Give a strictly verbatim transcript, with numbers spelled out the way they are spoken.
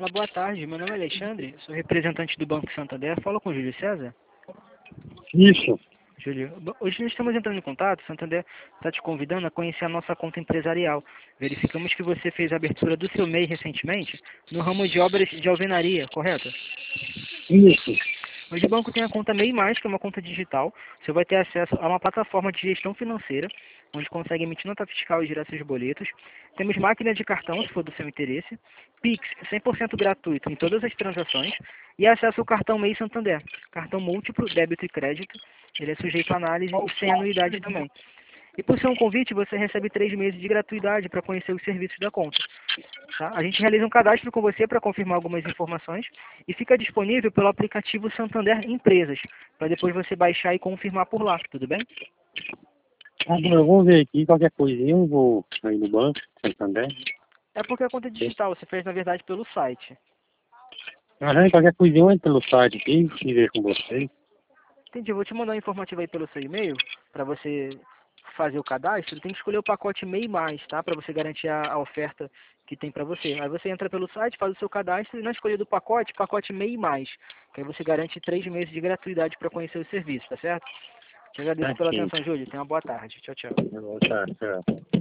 Olá, boa tarde. Meu nome é Alexandre, sou representante do Banco Santander. Falo com o Júlio César. Isso. Júlio, bo- hoje nós estamos entrando em contato. O Santander está te convidando a conhecer a nossa conta empresarial. Verificamos que você fez a abertura do seu M E I recentemente no ramo de obras de alvenaria, correto? Isso. Hoje o banco tem a conta M E I Mais, que é uma conta digital. Você vai ter acesso a uma plataforma de gestão financeira, onde consegue emitir nota fiscal e girar seus boletos. Temos máquina de cartão, se for do seu interesse. Pix, cem por cento gratuito em todas as transações. E acesso ao cartão M E I Santander. Cartão múltiplo, débito e crédito. Ele é sujeito a análise e sem anuidade também. E por ser um convite, você recebe três meses de gratuidade para conhecer os serviços da conta. Tá? A gente realiza um cadastro com você para confirmar algumas informações e fica disponível pelo aplicativo Santander Empresas, para depois você baixar e confirmar por lá, tudo bem? Ah, bom, eu vou ver aqui, qualquer coisinha eu vou aí no banco, Santander. É porque a conta é digital, você fez na verdade pelo site. Aham, qualquer coisinha eu entro pelo site aqui e ver com vocês. Entendi, eu vou te mandar um informativo aí pelo seu e-mail, para você fazer o cadastro. Tem que escolher o pacote M E I Mais, tá? Para você garantir a, a oferta que tem para você. Aí você entra pelo site, faz o seu cadastro e na escolha do pacote, pacote M E I Mais, que aí você garante três meses de gratuidade para conhecer o serviço, tá certo? Te agradeço pela Certinho. atenção, Júlio. Tenha uma boa tarde. Tchau, tchau. Eu vou, tá, tchau.